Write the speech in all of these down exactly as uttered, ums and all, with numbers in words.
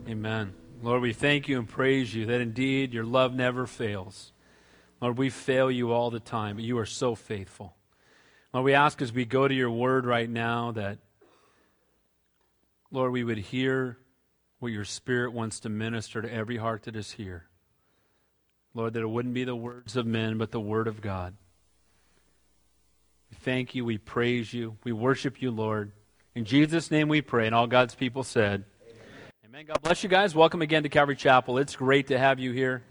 Amen. Lord, we thank you and praise you that indeed your love never fails. Lord, we fail you all the time, but you are so faithful. Lord, we ask as we go to your word right now that, Lord, we would hear what your Spirit wants to minister to every heart that is here. Lord, that it wouldn't be the words of men, but the word of God. We thank you, we praise you, we worship you, Lord. In Jesus' name we pray, and all God's people said, Amen. Amen. God bless you guys. Welcome again to Calvary Chapel. It's great to have you here.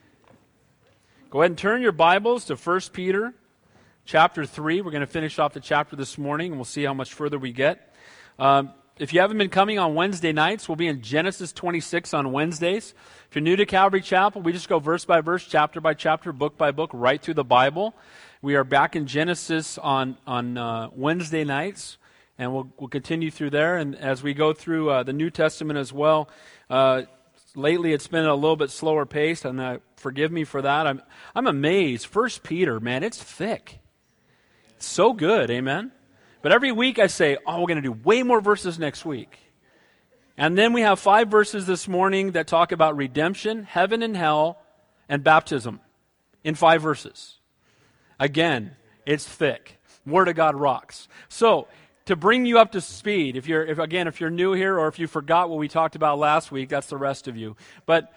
Go ahead and turn your Bibles to First Peter chapter three. We're going to finish off the chapter this morning, and we'll see how much further we get. Um, if you haven't been coming on Wednesday nights, we'll be in Genesis twenty-six on Wednesdays. If you're new to Calvary Chapel, we just go verse by verse, chapter by chapter, book by book, right through the Bible. We are back in Genesis on, on uh, Wednesday nights, and we'll, we'll continue through there. And as we go through uh, the New Testament as well, uh, lately it's been a little bit slower pace, and uh, forgive me for that. I'm, I'm amazed. First Peter, man, it's thick. It's so good, amen? But every week I say, oh, we're going to do way more verses next week. And then we have five verses this morning that talk about redemption, heaven and hell, and baptism in five verses. Again, it's thick. Word of God rocks. So, to bring you up to speed, if you're, if again, if you're new here or if you forgot what we talked about last week, that's the rest of you. But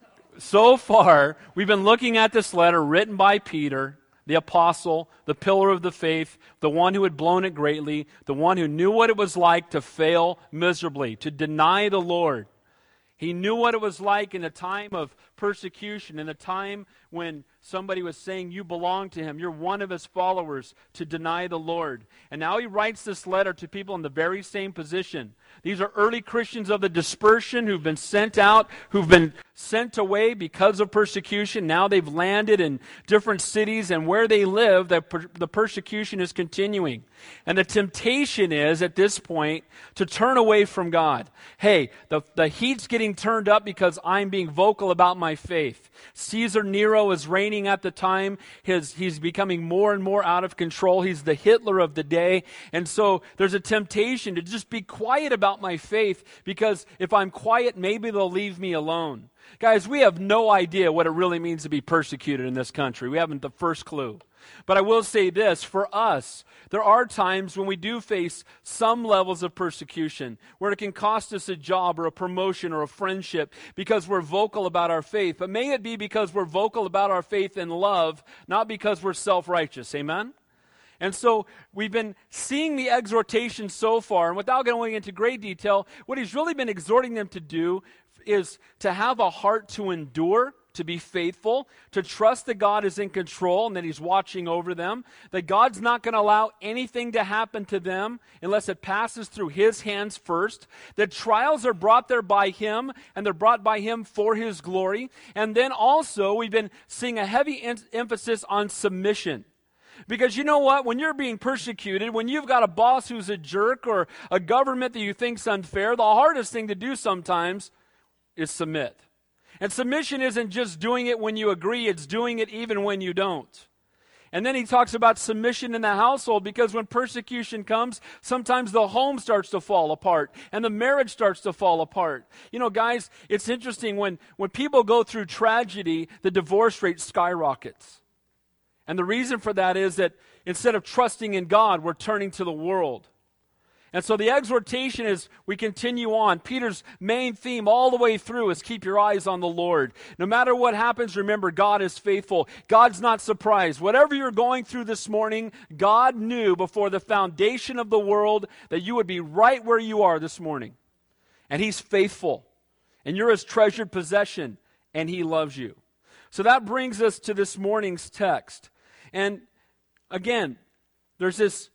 so far, we've been looking at this letter written by Peter, the apostle, the pillar of the faith, the one who had blown it greatly, the one who knew what it was like to fail miserably, to deny the Lord. He knew what it was like in a time of persecution, in a time when somebody was saying you belong to him, you're one of his followers, to deny the Lord. And now he writes this letter to people in the very same position. These are early Christians of the dispersion who've been sent out, who've been sent away because of persecution. Now they've landed in different cities, and where they live, the, per- the persecution is continuing. And the temptation is, at this point, to turn away from God. Hey, the, the heat's getting turned up because I'm being vocal about my faith. Caesar Nero is reigning at the time. His, he's becoming more and more out of control. He's the Hitler of the day. And so there's a temptation to just be quiet about my faith, because if I'm quiet, maybe they'll leave me alone. Guys, we have no idea what it really means to be persecuted in this country. We haven't the first clue. But I will say this, for us, there are times when we do face some levels of persecution, where it can cost us a job or a promotion or a friendship because we're vocal about our faith. But may it be because we're vocal about our faith in love, not because we're self-righteous. Amen? And so we've been seeing the exhortation so far, and without going into great detail, what he's really been exhorting them to do is to have a heart to endure, to be faithful, to trust that God is in control and that he's watching over them, that God's not going to allow anything to happen to them unless it passes through his hands first, that trials are brought there by him, and they're brought by him for his glory. And then also we've been seeing a heavy em- emphasis on submission. Because you know what? When you're being persecuted, when you've got a boss who's a jerk or a government that you think's unfair, the hardest thing to do sometimes is submit. And submission isn't just doing it when you agree, it's doing it even when you don't. And then he talks about submission in the household, because when persecution comes, sometimes the home starts to fall apart and the marriage starts to fall apart. You know, guys, it's interesting when, when people go through tragedy, the divorce rate skyrockets. And the reason for that is that instead of trusting in God, we're turning to the world. And so the exhortation is we continue on. Peter's main theme all the way through is keep your eyes on the Lord. No matter what happens, remember God is faithful. God's not surprised. Whatever you're going through this morning, God knew before the foundation of the world that you would be right where you are this morning. And he's faithful. And you're his treasured possession. And he loves you. So that brings us to this morning's text. And again, there's this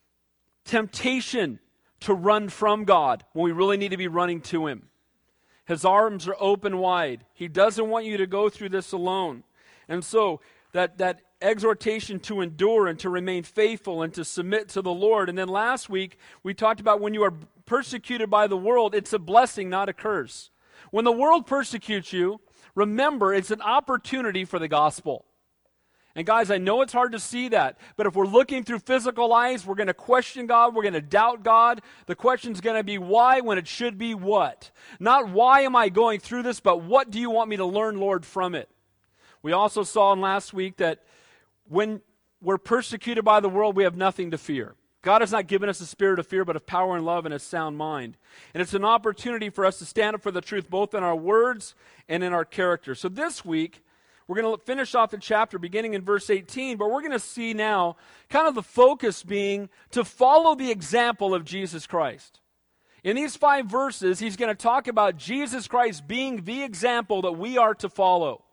temptation to run from God when we really need to be running to him. His arms are open wide. He doesn't want you to go through this alone. And so that, that exhortation to endure and to remain faithful and to submit to the Lord. And then last week, we talked about when you are persecuted by the world, it's a blessing, not a curse. When the world persecutes you, remember it's an opportunity for the gospel. And guys, I know it's hard to see that, but if we're looking through physical eyes, we're going to question God, we're going to doubt God. The question's going to be why when it should be what? Not why am I going through this, but what do you want me to learn, Lord, from it? We also saw in last week that when we're persecuted by the world, we have nothing to fear. God has not given us a spirit of fear, but of power and love and a sound mind. And it's an opportunity for us to stand up for the truth, both in our words and in our character. So this week, we're going to finish off the chapter beginning in verse eighteen, but we're going to see now kind of the focus being to follow the example of Jesus Christ. In these five verses, he's going to talk about Jesus Christ being the example that we are to follow.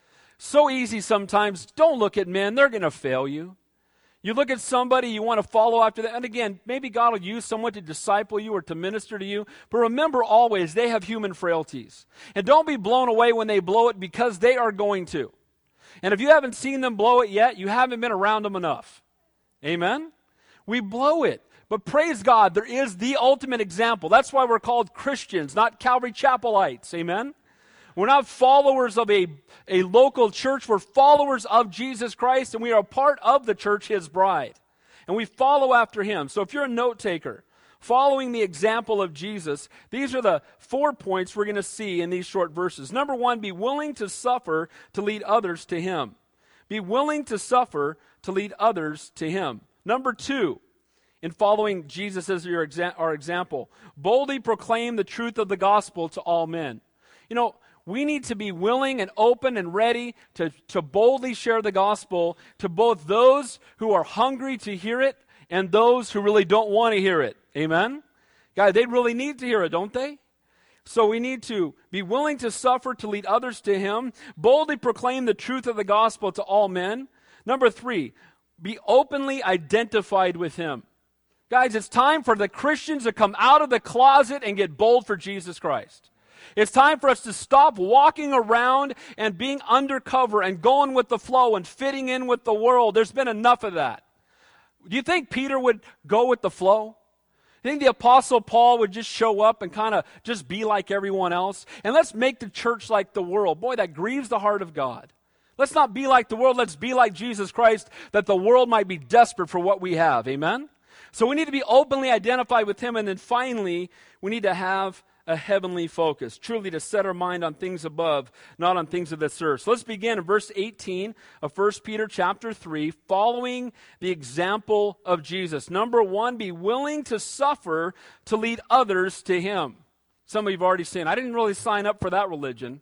So easy sometimes. Don't look at men. They're going to fail you. You look at somebody, you want to follow after that. And again, maybe God will use someone to disciple you or to minister to you. But remember always, they have human frailties. And don't be blown away when they blow it, because they are going to. And if you haven't seen them blow it yet, you haven't been around them enough. Amen? We blow it. But praise God, there is the ultimate example. That's why we're called Christians, not Calvary Chapelites. Amen? We're not followers of a, a local church. We're followers of Jesus Christ, and we are a part of the church, his bride. And we follow after him. So if you're a note taker, following the example of Jesus, these are the four points we're going to see in these short verses. Number one, be willing to suffer to lead others to him. Be willing to suffer to lead others to him. Number two, in following Jesus as your exa- our example, boldly proclaim the truth of the gospel to all men. You know, we need to be willing and open and ready to, to boldly share the gospel to both those who are hungry to hear it and those who really don't want to hear it. Amen? God, they really need to hear it, don't they? So we need to be willing to suffer to lead others to him, boldly proclaim the truth of the gospel to all men. Number three, be openly identified with him. Guys, it's time for the Christians to come out of the closet and get bold for Jesus Christ. It's time for us to stop walking around and being undercover and going with the flow and fitting in with the world. There's been enough of that. Do you think Peter would go with the flow? Do you think the Apostle Paul would just show up and kind of just be like everyone else? And let's make the church like the world. Boy, that grieves the heart of God. Let's not be like the world. Let's be like Jesus Christ, that the world might be desperate for what we have. Amen? So we need to be openly identified with him. And then finally, we need to have a heavenly focus, truly to set our mind on things above, not on things of this earth. So let's begin in verse eighteen of First Peter chapter three, following the example of Jesus. Number one, be willing to suffer to lead others to him. Some of you have already seen, I didn't really sign up for that religion.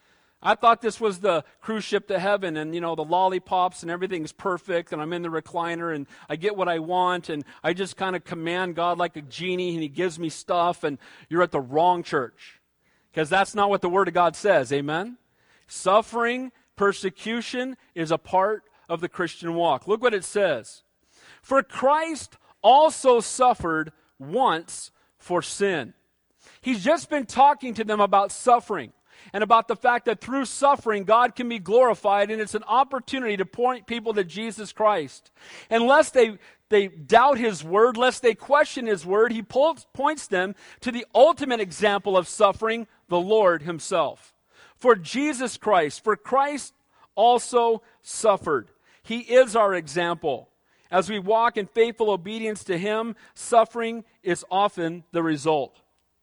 I thought this was the cruise ship to heaven, and, you know, the lollipops and everything's perfect, and I'm in the recliner, and I get what I want, and I just kind of command God like a genie, and he gives me stuff, and you're at the wrong church. Because that's not what the Word of God says, amen? Suffering, persecution is a part of the Christian walk. Look what it says. For Christ also suffered once for sin. He's just been talking to them about suffering. And about the fact that through suffering, God can be glorified, and it's an opportunity to point people to Jesus Christ. Unless they, they doubt his word, lest they question his word, he pulls, points them to the ultimate example of suffering, the Lord himself. For Jesus Christ, for Christ also suffered. He is our example. As we walk in faithful obedience to him, suffering is often the result.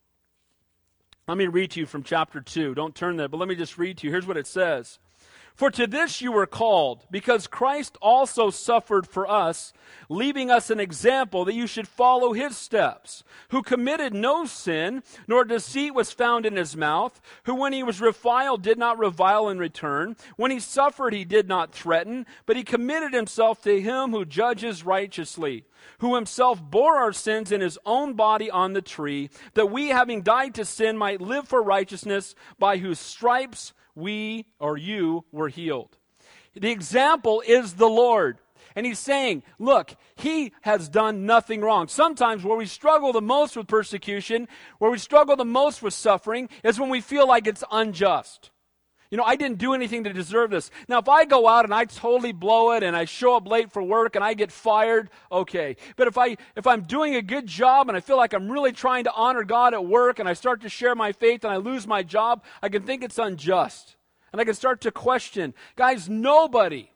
Let me read to you from chapter two. Don't turn there, but let me just read to you. Here's what it says. For to this you were called, because Christ also suffered for us, leaving us an example that you should follow his steps, who committed no sin, nor deceit was found in his mouth, who when he was reviled did not revile in return, when he suffered he did not threaten, but he committed himself to him who judges righteously, who himself bore our sins in his own body on the tree, that we, having died to sin, might live for righteousness, by whose stripes we, or you, were healed. The example is the Lord. And he's saying, look, he has done nothing wrong. Sometimes where we struggle the most with persecution, where we struggle the most with suffering, is when we feel like it's unjust. You know, I didn't do anything to deserve this. Now, if I go out and I totally blow it and I show up late for work and I get fired, okay. But if, I, if I'm doing a good job and I feel like I'm really trying to honor God at work and I start to share my faith and I lose my job, I can think it's unjust. And I can start to question. Guys, nobody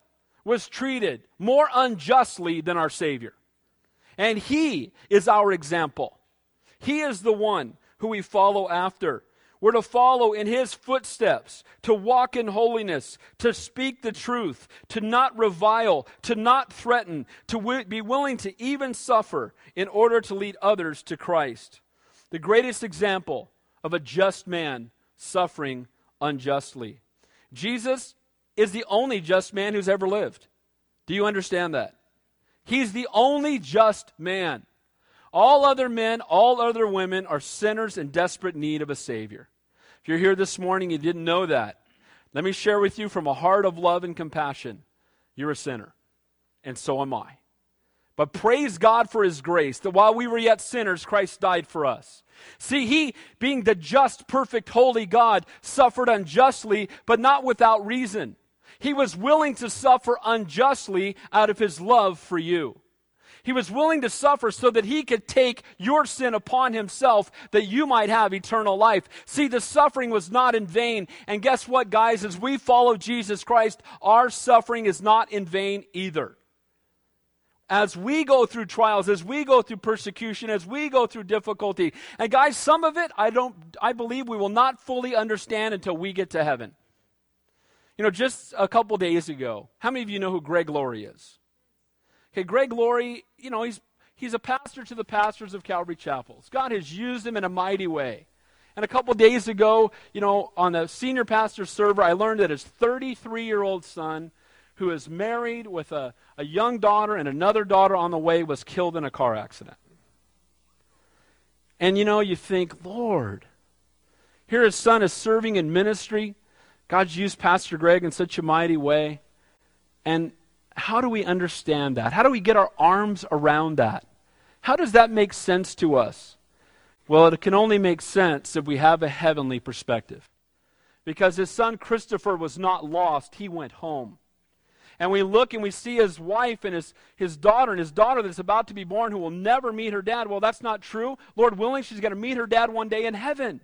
was treated more unjustly than our Savior. And He is our example. He is the one who we follow after. We're to follow in His footsteps, to walk in holiness, to speak the truth, to not revile, to not threaten, to w- be willing to even suffer in order to lead others to Christ. The greatest example of a just man suffering unjustly. Jesus is the only just man who's ever lived. Do you understand that? He's the only just man. All other men, all other women are sinners in desperate need of a Savior. If you're here this morning, you didn't know that. Let me share with you from a heart of love and compassion. You're a sinner, and so am I. But praise God for His grace, that while we were yet sinners, Christ died for us. See, He, being the just, perfect, holy God, suffered unjustly, but not without reason. He was willing to suffer unjustly out of His love for you. He was willing to suffer so that He could take your sin upon Himself, that you might have eternal life. See, the suffering was not in vain. And guess what, guys? As we follow Jesus Christ, our suffering is not in vain either. As we go through trials, as we go through persecution, as we go through difficulty, and guys, some of it, I don't, I believe we will not fully understand until we get to heaven. You know, just a couple days ago, how many of you know who Greg Laurie is? Okay, Greg Laurie, you know, he's he's a pastor to the pastors of Calvary Chapels. God has used him in a mighty way. And a couple days ago, you know, on the senior pastor server, I learned that his thirty-three-year-old son, who is married with a, a young daughter and another daughter on the way, was killed in a car accident. And, you know, you think, Lord, here his son is serving in ministry. God's used Pastor Greg in such a mighty way. And how do we understand that? How do we get our arms around that? How does that make sense to us? Well, it can only make sense if we have a heavenly perspective. Because his son Christopher was not lost. He went home. And we look and we see his wife and his, his daughter, and his daughter that's about to be born who will never meet her dad. Well, that's not true. Lord willing, she's going to meet her dad one day in heaven.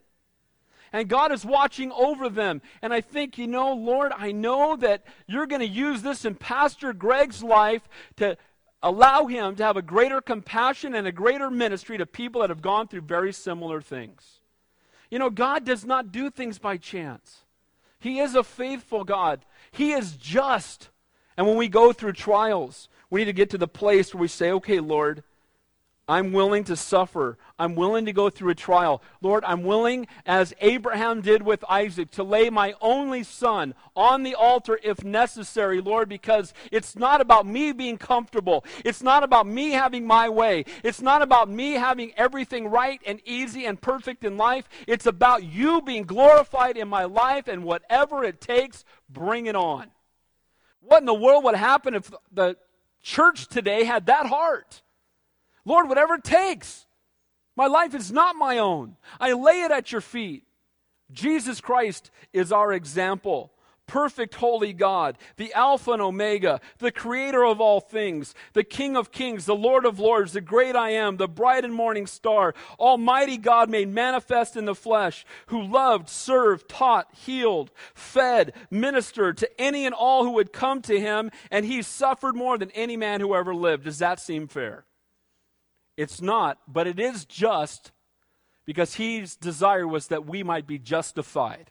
And God is watching over them. And I think, you know, Lord, I know that you're going to use this in Pastor Greg's life to allow him to have a greater compassion and a greater ministry to people that have gone through very similar things. You know, God does not do things by chance. He is a faithful God. He is just. And when we go through trials, we need to get to the place where we say, okay, Lord, I'm willing to suffer. I'm willing to go through a trial. Lord, I'm willing, as Abraham did with Isaac, to lay my only son on the altar if necessary, Lord, because it's not about me being comfortable. It's not about me having my way. It's not about me having everything right and easy and perfect in life. It's about you being glorified in my life, and whatever it takes, bring it on. What in the world would happen if the church today had that heart? Lord, whatever it takes. My life is not my own. I lay it at your feet. Jesus Christ is our example. Perfect, holy God, the Alpha and Omega, the Creator of all things, the King of kings, the Lord of lords, the great I am, the bright and morning star, Almighty God made manifest in the flesh, who loved, served, taught, healed, fed, ministered to any and all who would come to him, and he suffered more than any man who ever lived. Does that seem fair? It's not, but it is just, because his desire was that we might be justified.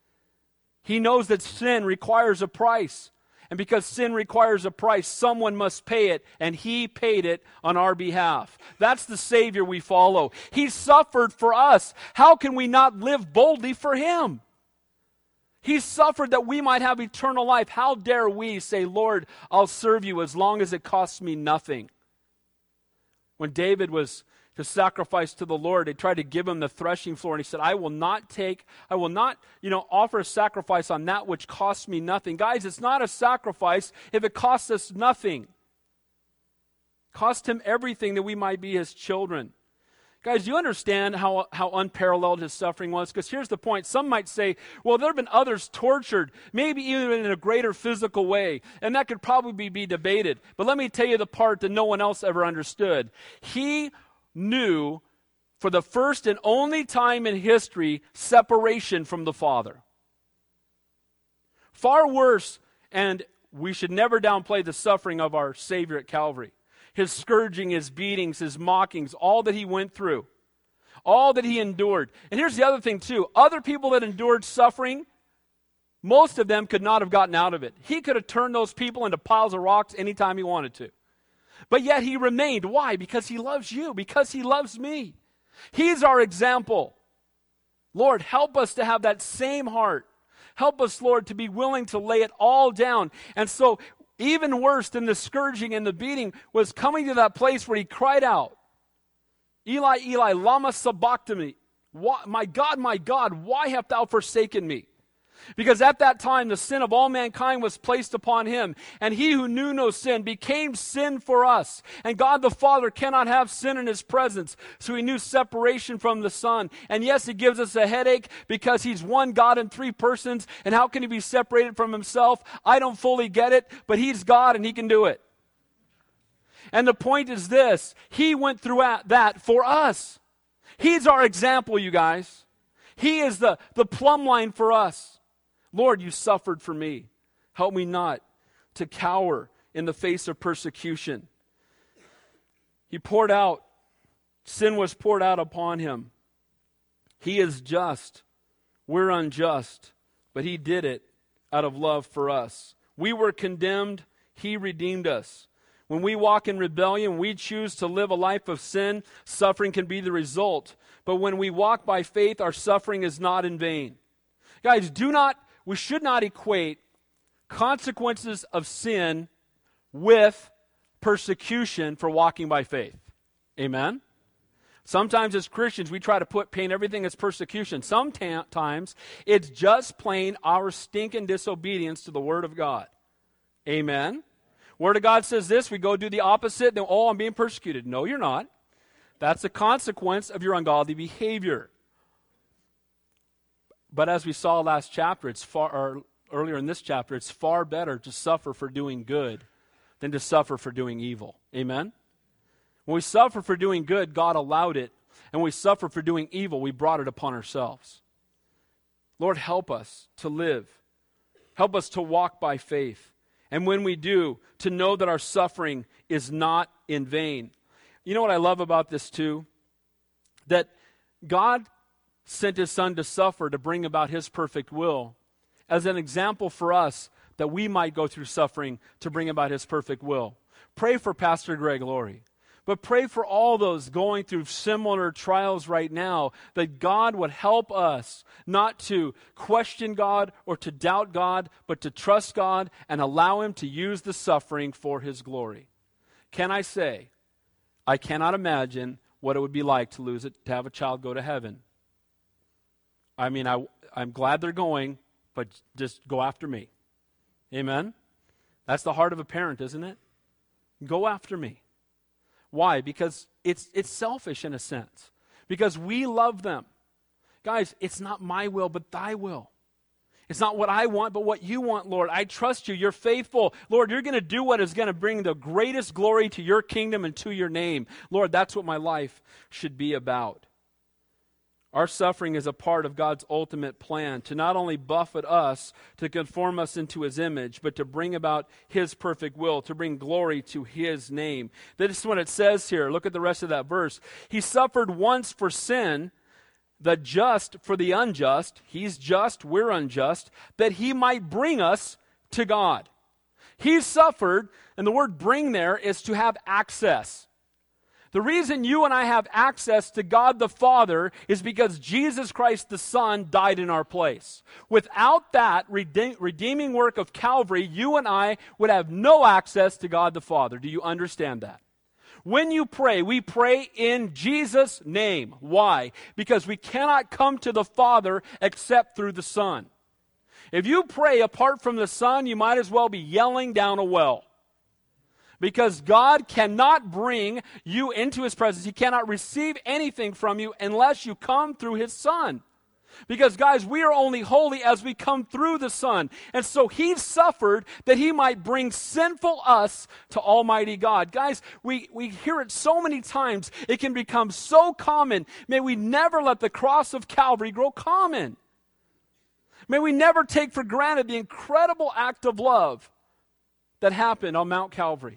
He knows that sin requires a price. And because sin requires a price, someone must pay it, and he paid it on our behalf. That's the Savior we follow. He suffered for us. How can we not live boldly for him? He suffered that we might have eternal life. How dare we say, Lord, I'll serve you as long as it costs me nothing? When David was to sacrifice to the Lord, they tried to give him the threshing floor, and he said, I will not take, I will not, you know, offer a sacrifice on that which costs me nothing. Guys, it's not a sacrifice if it costs us nothing. It cost him everything that we might be his children. Guys, do you understand how, how unparalleled his suffering was? Because here's the point. Some might say, well, there have been others tortured, maybe even in a greater physical way, and that could probably be debated. But let me tell you the part that no one else ever understood. He knew, for the first and only time in history, separation from the Father. Far worse and we should never downplay the suffering of our Savior at Calvary. His scourging, his beatings, his mockings, all that he went through, all that he endured. And here's the other thing too. Other people that endured suffering, most of them could not have gotten out of it. He could have turned those people into piles of rocks anytime he wanted to. But yet he remained. Why? Because he loves you. Because he loves me. He's our example. Lord, help us to have that same heart. Help us, Lord, to be willing to lay it all down. And so, even worse than the scourging and the beating was coming to that place where he cried out, Eli, Eli, lama sabachthani. Why, my God, my God, why hast thou forsaken me? Because at that time the sin of all mankind was placed upon him, and he who knew no sin became sin for us. And God the Father cannot have sin in his presence, so he knew separation from the Son. And yes, it gives us a headache because he's one God in three persons, and how can he be separated from himself? I don't fully get it, but he's God and he can do it. And the point is this, he went through that for us. He's our example, you guys. He is the, the plumb line for us. Lord, you suffered for me. Help me not to cower in the face of persecution. He poured out, sin was poured out upon him. He is just. We're unjust. But he did it out of love for us. We were condemned. He redeemed us. When we walk in rebellion, we choose to live a life of sin, suffering can be the result. But when we walk by faith, our suffering is not in vain. Guys, do not We should not equate consequences of sin with persecution for walking by faith. Amen? Sometimes as Christians, we try to put paint everything as persecution. Sometimes it's just plain our stinking disobedience to the Word of God. Amen? Word of God says this, we go do the opposite, then, oh, I'm being persecuted. No, you're not. That's a consequence of your ungodly behavior. But as we saw last chapter, it's far, or earlier in this chapter, it's far better to suffer for doing good than to suffer for doing evil. Amen? When we suffer for doing good, God allowed it. And when we suffer for doing evil, we brought it upon ourselves. Lord, help us to live. Help us to walk by faith. And when we do, to know that our suffering is not in vain. You know what I love about this too? That God sent his Son to suffer to bring about his perfect will as an example for us that we might go through suffering to bring about his perfect will. Pray for Pastor Greg Laurie, but pray for all those going through similar trials right now, that God would help us not to question God or to doubt God, but to trust God and allow him to use the suffering for his glory. Can I say, I cannot imagine what it would be like to lose it, to have a child go to heaven. I mean, I, I'm glad they're going, but just go after me. Amen? That's the heart of a parent, isn't it? Go after me. Why? Because it's it's selfish in a sense. Because we love them. Guys, it's not my will, but thy will. It's not what I want, but what you want, Lord. I trust you. You're faithful. Lord, you're going to do what is going to bring the greatest glory to your kingdom and to your name. Lord, that's what my life should be about. Our suffering is a part of God's ultimate plan to not only buffet us, to conform us into his image, but to bring about his perfect will, to bring glory to his name. This is what it says here. Look at the rest of that verse. He suffered once for sin, the just for the unjust. He's just, we're unjust, that he might bring us to God. He suffered, and the word bring there is to have access. The reason you and I have access to God the Father is because Jesus Christ the Son died in our place. Without that rede- redeeming work of Calvary, you and I would have no access to God the Father. Do you understand that? When you pray, we pray in Jesus' name. Why? Because we cannot come to the Father except through the Son. If you pray apart from the Son, you might as well be yelling down a well. Because God cannot bring you into his presence. He cannot receive anything from you unless you come through his Son. Because, guys, we are only holy as we come through the Son. And so he suffered that he might bring sinful us to Almighty God. Guys, we, we hear it so many times, it can become so common. May we never let the cross of Calvary grow common. May we never take for granted the incredible act of love that happened on Mount Calvary.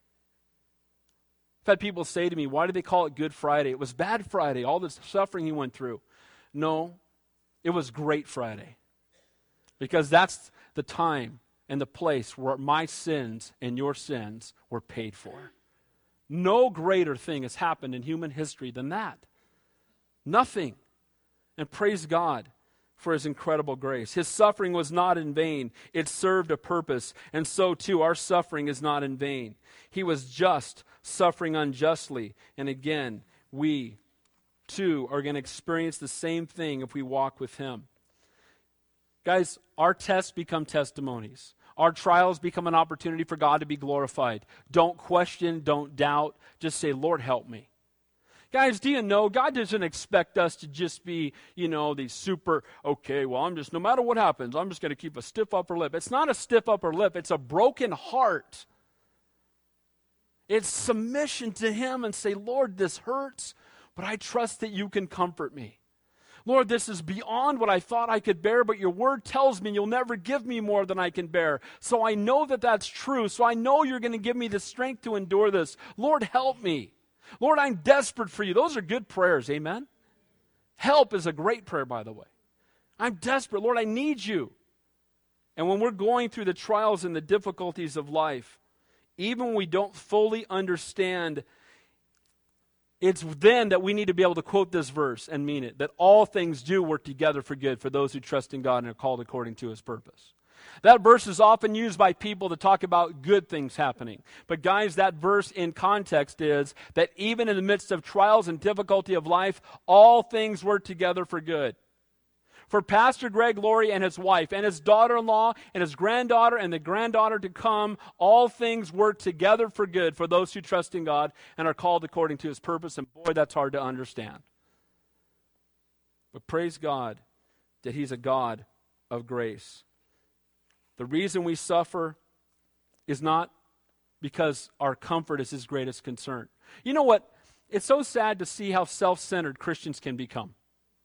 I've had people say to me, why do they call it Good Friday? It was bad Friday, all this suffering he went through. No, it was Great Friday. Because that's the time and the place where my sins and your sins were paid for. No greater thing has happened in human history than that. Nothing. And praise God for his incredible grace. His suffering was not in vain. It served a purpose. And so too, our suffering is not in vain. He was just, suffering unjustly. And again, we too are going to experience the same thing if we walk with him. Guys, our tests become testimonies. Our trials become an opportunity for God to be glorified. Don't question, don't doubt. Just say, Lord, help me. Guys, do you know, God doesn't expect us to just be, you know, these super, okay, well, I'm just, no matter what happens, I'm just going to keep a stiff upper lip. It's not a stiff upper lip. It's a broken heart. It's submission to him and say, Lord, this hurts, but I trust that you can comfort me. Lord, this is beyond what I thought I could bear, but your word tells me you'll never give me more than I can bear. So I know that that's true. So I know you're going to give me the strength to endure this. Lord, help me. Lord, I'm desperate for you. Those are good prayers, amen? Help is a great prayer, by the way. I'm desperate. Lord, I need you. And when we're going through the trials and the difficulties of life, even when we don't fully understand, it's then that we need to be able to quote this verse and mean it, that all things do work together for good for those who trust in God and are called according to his purpose. That verse is often used by people to talk about good things happening. But guys, that verse in context is that even in the midst of trials and difficulty of life, all things work together for good. For Pastor Greg Laurie and his wife and his daughter-in-law and his granddaughter and the granddaughter to come, all things work together for good for those who trust in God and are called according to his purpose. And boy, that's hard to understand. But praise God that he's a God of grace. The reason we suffer is not because our comfort is his greatest concern. You know what? It's so sad to see how self-centered Christians can become.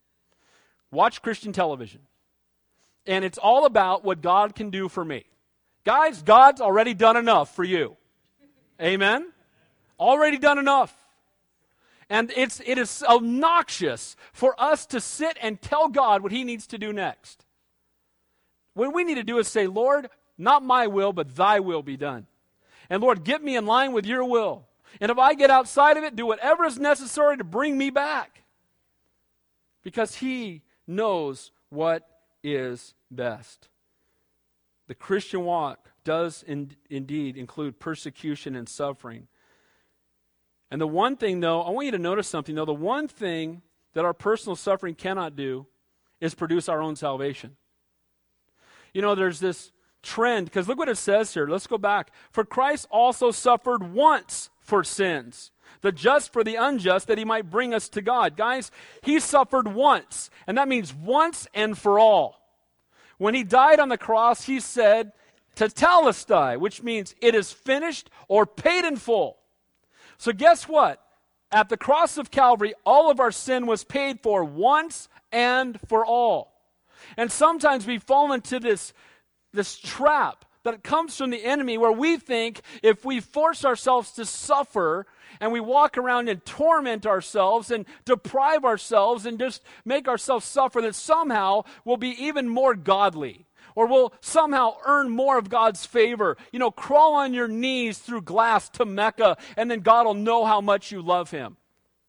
Watch Christian television. And it's all about what God can do for me. Guys, God's already done enough for you. Amen? Already done enough. And it's it is obnoxious for us to sit and tell God what he needs to do next. What we need to do is say, Lord, not my will, but thy will be done. And Lord, get me in line with your will. And if I get outside of it, do whatever is necessary to bring me back. Because he knows what is best. The Christian walk does in, indeed include persecution and suffering. And the one thing, though, I want you to notice something, though. The one thing that our personal suffering cannot do is produce our own salvation. You know, there's this trend, because look what it says here. Let's go back. For Christ also suffered once for sins, the just for the unjust, that he might bring us to God. Guys, he suffered once, and that means once and for all. When he died on the cross, he said, tetelestai, which means it is finished or paid in full. So guess what? At the cross of Calvary, all of our sin was paid for once and for all. And sometimes we fall into this, this trap that comes from the enemy where we think if we force ourselves to suffer and we walk around and torment ourselves and deprive ourselves and just make ourselves suffer, that somehow we'll be even more godly. Or we'll somehow earn more of God's favor. You know, crawl on your knees through glass to Mecca, and then God will know how much you love him.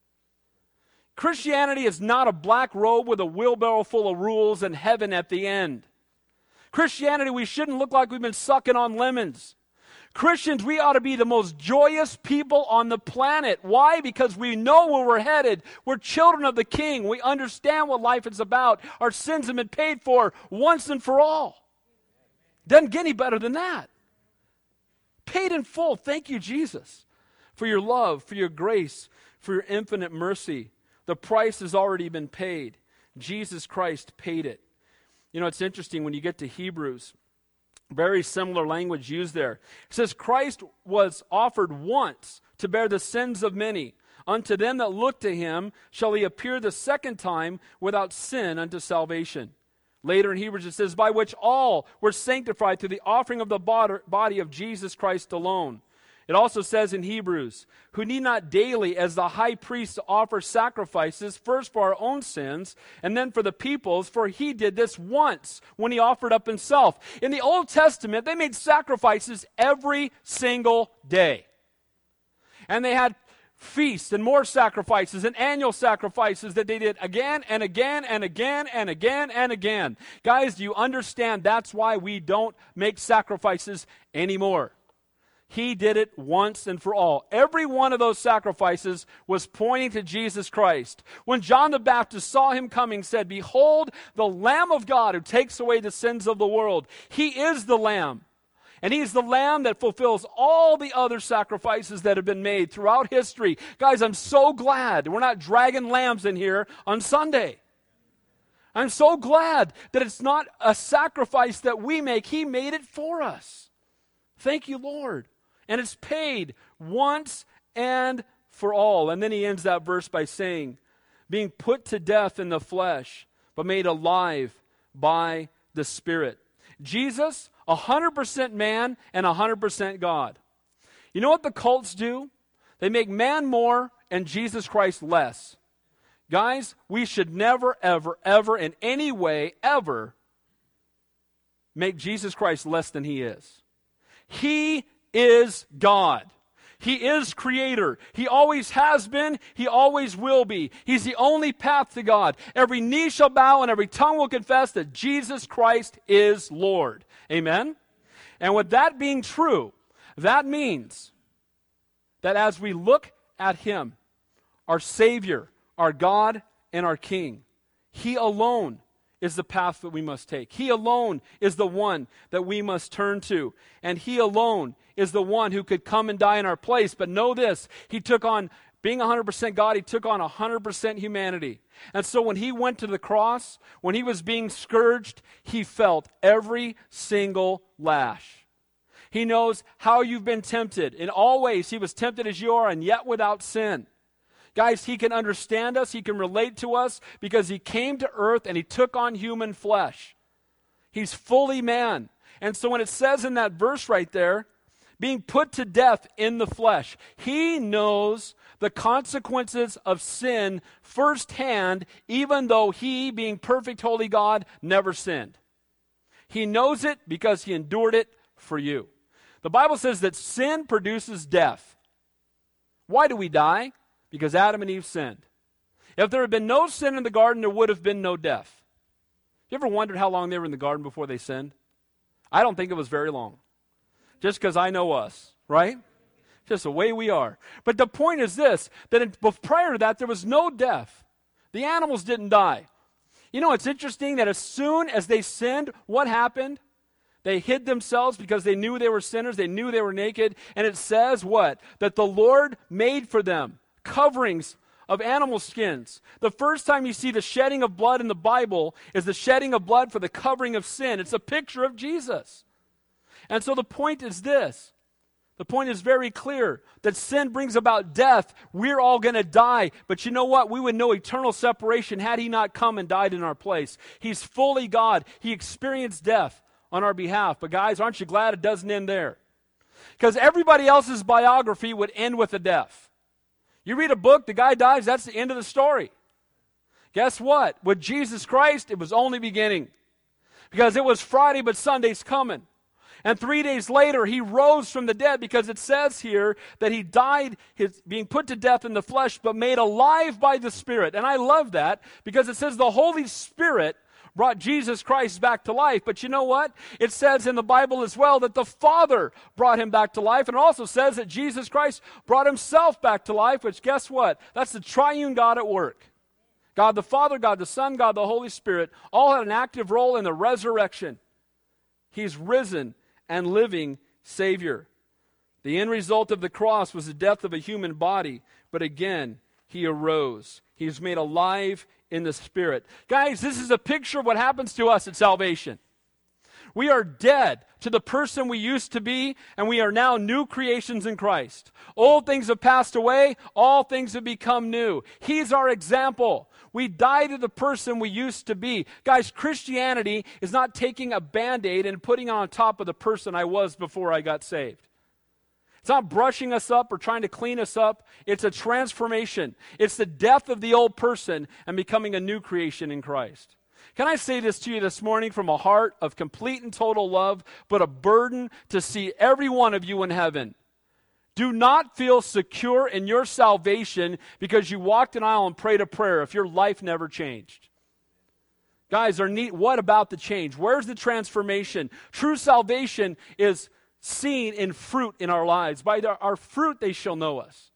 Christianity is not a black robe with a wheelbarrow full of rules and heaven at the end. Christianity, we shouldn't look like we've been sucking on lemons. Christians, we ought to be the most joyous people on the planet. Why? Because we know where we're headed. We're children of the King. We understand what life is about. Our sins have been paid for once and for all. Doesn't get any better than that. Paid in full. Thank you, Jesus, for your love, for your grace, for your infinite mercy. The price has already been paid. Jesus Christ paid it. You know, it's interesting when you get to Hebrews. Very similar language used there. It says, Christ was offered once to bear the sins of many. Unto them that look to him shall he appear the second time without sin unto salvation. Later in Hebrews it says, by which all were sanctified through the offering of the body of Jesus Christ alone. It also says in Hebrews, who need not daily as the high priest offer sacrifices, first for our own sins, and then for the people's, for he did this once when he offered up himself. In the Old Testament, they made sacrifices every single day. And they had feasts and more sacrifices and annual sacrifices that they did again and again and again and again and again. Guys, do you understand that's why we don't make sacrifices anymore? He did it once and for all. Every one of those sacrifices was pointing to Jesus Christ. When John the Baptist saw him coming, said, behold, the Lamb of God who takes away the sins of the world. He is the Lamb. And he's the Lamb that fulfills all the other sacrifices that have been made throughout history. Guys, I'm so glad we're not dragging lambs in here on Sunday. I'm so glad that it's not a sacrifice that we make. He made it for us. Thank you, Lord. And it's paid once and for all. And then he ends that verse by saying, being put to death in the flesh, but made alive by the Spirit. Jesus, one hundred percent man and one hundred percent God. You know what the cults do? They make man more and Jesus Christ less. Guys, we should never, ever, ever, in any way, ever make Jesus Christ less than he is. He is God. He is creator. He always has been. He always will be. He's the only path to God. Every knee shall bow and every tongue will confess that Jesus Christ is Lord. Amen? And with that being true, that means that as we look at him, our Savior, our God, and our King, he alone is the path that we must take. He alone is the one that we must turn to. And he alone is the one who could come and die in our place. But know this, he took on, being one hundred percent God, he took on one hundred percent humanity. And so when he went to the cross, when he was being scourged, he felt every single lash. He knows how you've been tempted. In all ways, he was tempted as you are, and yet without sin. Guys, he can understand us, he can relate to us, because he came to earth and he took on human flesh. He's fully man. And so when it says in that verse right there, being put to death in the flesh, he knows the consequences of sin firsthand, even though he, being perfect, holy God, never sinned. He knows it because he endured it for you. The Bible says that sin produces death. Why do we die? Because Adam and Eve sinned. If there had been no sin in the garden, there would have been no death. You ever wondered how long they were in the garden before they sinned? I don't think it was very long. Just because I know us, right? Just the way we are. But the point is this, that in, prior to that, there was no death. The animals didn't die. You know, it's interesting that as soon as they sinned, what happened? They hid themselves because they knew they were sinners. They knew they were naked. And it says what? That the Lord made for them coverings of animal skins. The first time you see the shedding of blood in the Bible is the shedding of blood for the covering of sin. It's a picture of Jesus. And so the point is this. The point is very clear, that sin brings about death. We're all going to die. But you know what? We would know eternal separation had he not come and died in our place. He's fully God. He experienced death on our behalf. But guys, aren't you glad it doesn't end there? Because everybody else's biography would end with a death. You read a book, the guy dies, that's the end of the story. Guess what? With Jesus Christ, it was only beginning. Because it was Friday, but Sunday's coming. And three days later, he rose from the dead, because it says here that he died, his, being put to death in the flesh, but made alive by the Spirit. And I love that, because it says the Holy Spirit brought Jesus Christ back to life. But you know what? It says in the Bible as well that the Father brought him back to life. And it also says that Jesus Christ brought himself back to life, which guess what? That's the triune God at work. God the Father, God the Son, God the Holy Spirit all had an active role in the resurrection. He's risen and living Savior. The end result of the cross was the death of a human body, but again, he arose. He is made alive in the Spirit. Guys, this is a picture of what happens to us at salvation. We are dead to the person we used to be, and we are now new creations in Christ. Old things have passed away, all things have become new. He's our example. We die to the person we used to be. Guys, Christianity is not taking a Band-Aid and putting it on top of the person I was before I got saved. It's not brushing us up or trying to clean us up. It's a transformation. It's the death of the old person and becoming a new creation in Christ. Can I say this to you this morning from a heart of complete and total love, but a burden to see every one of you in heaven? Do not feel secure in your salvation because you walked an aisle and prayed a prayer if your life never changed. Guys, are neat. What about the change? Where's the transformation? True salvation is seen in fruit in our lives. By our, our fruit they shall know us.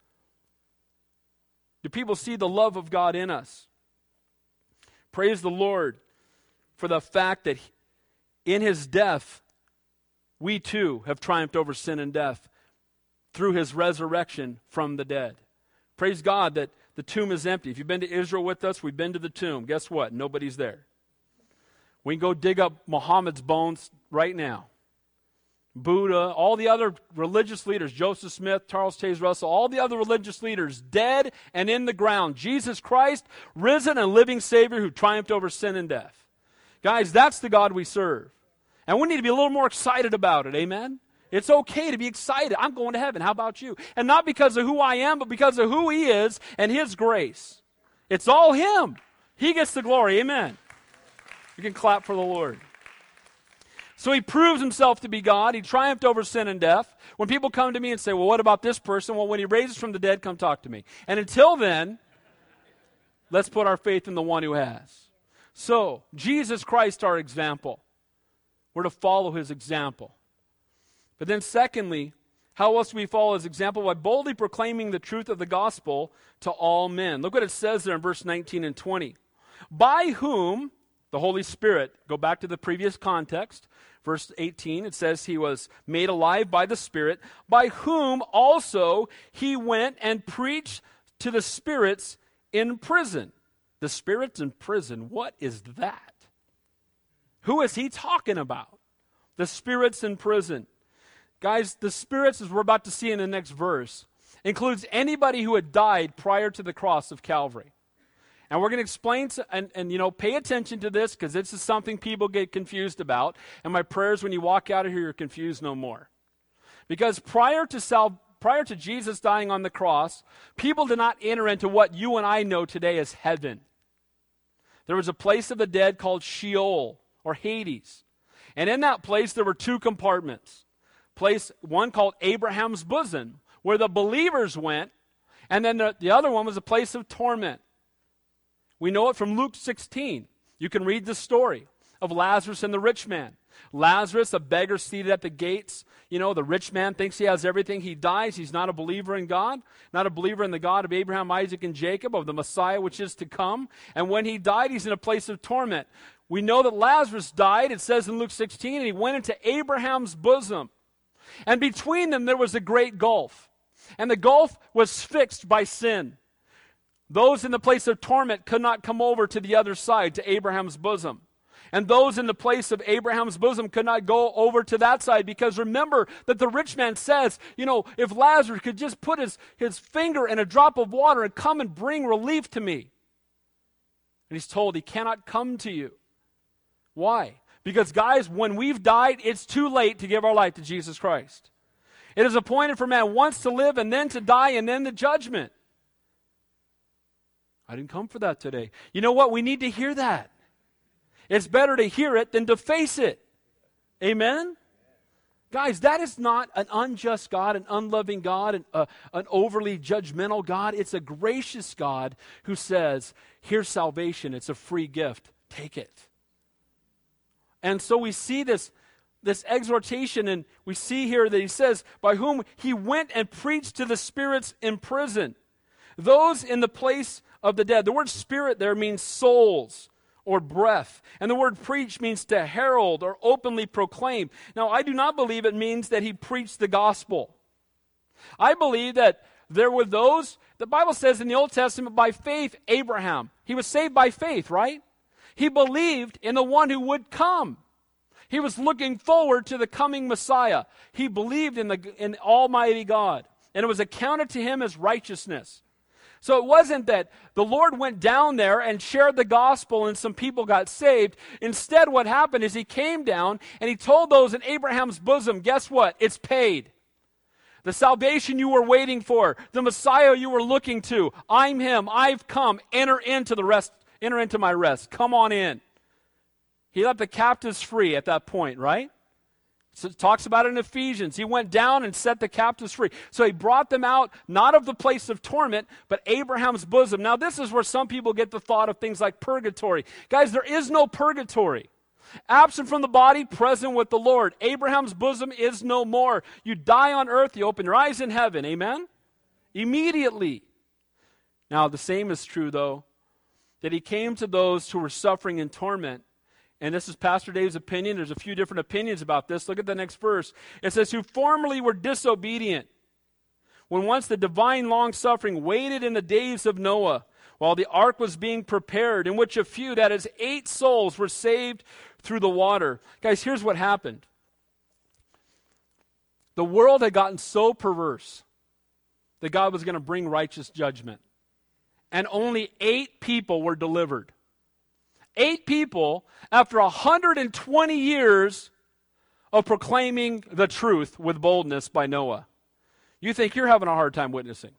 Do people see the love of God in us? Praise the Lord for the fact that in his death, we too have triumphed over sin and death through his resurrection from the dead. Praise God that the tomb is empty. If you've been to Israel with us, we've been to the tomb. Guess what? Nobody's there. We can go dig up Muhammad's bones right now. Buddha, all the other religious leaders, Joseph Smith, Charles Taze Russell, all the other religious leaders, dead and in the ground. Jesus Christ, risen and living Savior who triumphed over sin and death. Guys, that's the God we serve. And we need to be a little more excited about it, amen? It's okay to be excited. I'm going to heaven. How about you? And not because of who I am, but because of who he is and his grace. It's all him. He gets the glory, amen? You can clap for the Lord. So he proves himself to be God. He triumphed over sin and death. When people come to me and say, well, what about this person? Well, when he raises from the dead, come talk to me. And until then, let's put our faith in the one who has. So, Jesus Christ, our example. We're to follow his example. But then secondly, how else do we follow his example? By boldly proclaiming the truth of the gospel to all men. Look what it says there in verse nineteen and twenty. By whom, the Holy Spirit, go back to the previous context, verse eighteen, it says he was made alive by the Spirit, by whom also he went and preached to the spirits in prison. The spirits in prison, what is that? Who is he talking about? The spirits in prison. Guys, the spirits, as we're about to see in the next verse, includes anybody who had died prior to the cross of Calvary. And we're going to explain, to, and, and you know, pay attention to this because this is something people get confused about. And my prayer is when you walk out of here, you're confused no more. Because prior to sal- prior to Jesus dying on the cross, people did not enter into what you and I know today as heaven. There was a place of the dead called Sheol, or Hades. And in that place, there were two compartments. Place one called Abraham's bosom, where the believers went, and then the, the other one was a place of torment. We know it from Luke sixteen. You can read the story of Lazarus and the rich man. Lazarus, a beggar seated at the gates. You know, the rich man thinks he has everything. He dies. He's not a believer in God, not a believer in the God of Abraham, Isaac, and Jacob, of the Messiah which is to come. And when he died, he's in a place of torment. We know that Lazarus died, it says in Luke sixteen, and he went into Abraham's bosom. And between them there was a great gulf. And the gulf was fixed by sin. Those in the place of torment could not come over to the other side, to Abraham's bosom. And those in the place of Abraham's bosom could not go over to that side, because remember that the rich man says, you know, if Lazarus could just put his, his finger in a drop of water and come and bring relief to me. And he's told he cannot come to you. Why? Because guys, when we've died, it's too late to give our life to Jesus Christ. It is appointed for man once to live and then to die and then the judgment. I didn't come for that today. You know what? We need to hear that. It's better to hear it than to face it. Amen? Guys, that is not an unjust God, an unloving God, an, uh, an overly judgmental God. It's a gracious God who says, here's salvation. It's a free gift. Take it. And so we see this, this exhortation, and we see here that he says, by whom he went and preached to the spirits in prison, those in the place of the dead. The word spirit there means souls or breath. And the word preach means to herald or openly proclaim. Now, I do not believe it means that he preached the gospel. I believe that there were those, the Bible says in the Old Testament, by faith, Abraham. He was saved by faith, right? He believed in the one who would come. He was looking forward to the coming Messiah. He believed in the in Almighty God, and it was accounted to him as righteousness. So it wasn't that the Lord went down there and shared the gospel and some people got saved. Instead, what happened is he came down and he told those in Abraham's bosom, guess what? It's paid. The salvation you were waiting for, the Messiah you were looking to, I'm him, I've come, enter into the rest, enter into my rest, come on in. He let the captives free at that point, right? So it talks about it in Ephesians. He went down and set the captives free. So he brought them out, not of the place of torment, but Abraham's bosom. Now this is where some people get the thought of things like purgatory. Guys, there is no purgatory. Absent from the body, present with the Lord. Abraham's bosom is no more. You die on earth, you open your eyes in heaven. Amen? Immediately. Now, the same is true, though, that he came to those who were suffering in torment. And this is Pastor Dave's opinion. There's a few different opinions about this. Look at the next verse. It says, who formerly were disobedient, when once the divine long-suffering waited in the days of Noah, while the ark was being prepared, in which a few, that is eight souls, were saved through the water. Guys, here's what happened. The world had gotten so perverse that God was going to bring righteous judgment. And only eight people were delivered. Eight people after one hundred twenty years of proclaiming the truth with boldness by Noah. You think you're having a hard time witnessing.